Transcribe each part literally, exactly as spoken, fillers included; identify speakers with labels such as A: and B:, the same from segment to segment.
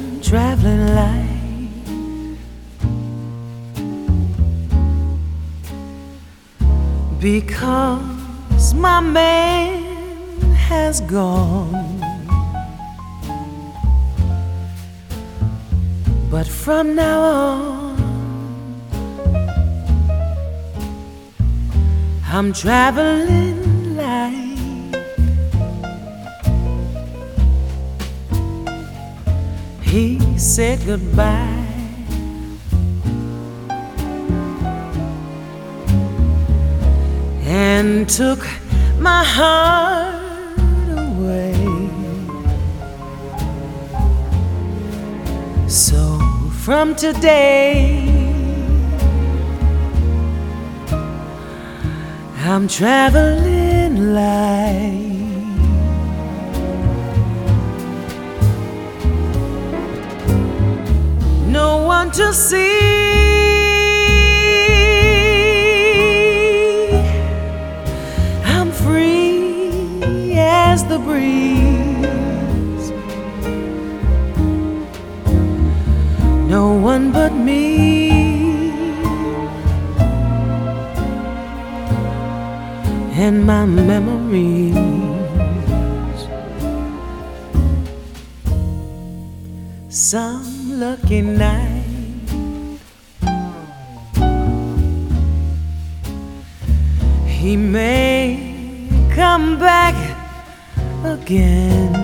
A: traveling light, because my man has gone. But from now on, I'm traveling light. He said goodbye, and took my heart away. So from today, I'm traveling light. No one to see, I'm free as the breeze. No one but me and my memories. Some lucky night, he may come back again,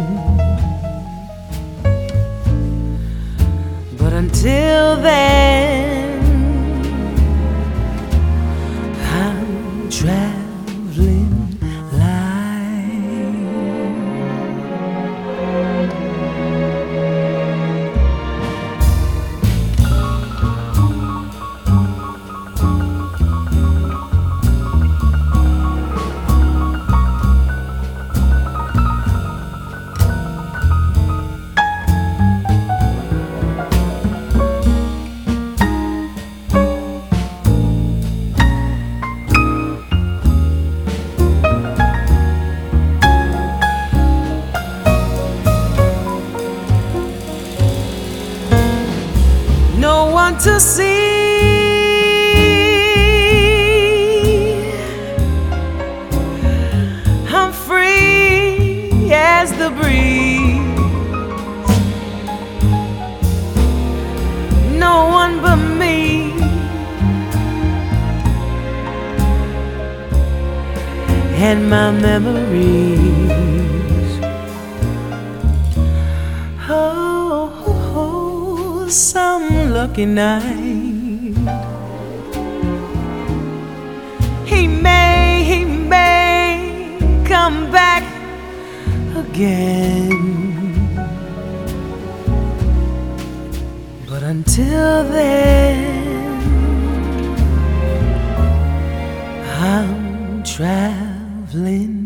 A: but until then, I'm traveling light. No one to see, I'm free as the breeze. No one but me and my memories. Oh, oh, oh, some lucky night, he may, he may come back again, but until then, I'm traveling